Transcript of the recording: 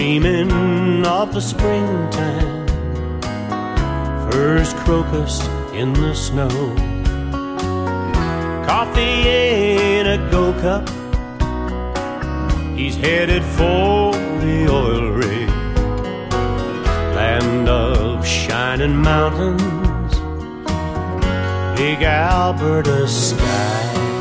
dreaming of the springtime, first crocus in the snow, coffee in a go-cup. He's headed for the oil rig, land of shining mountains, big Alberta sky.